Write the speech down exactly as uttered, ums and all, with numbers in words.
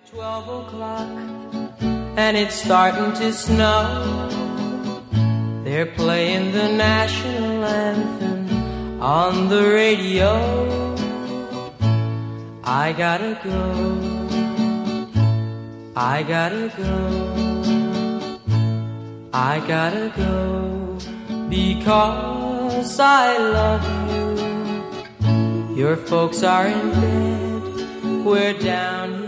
twelve o'clock and it's starting to snow. They're playing the national anthem on the radio. I gotta go, I gotta go, I gotta go, because I love you. Your folks are in bed, we're down here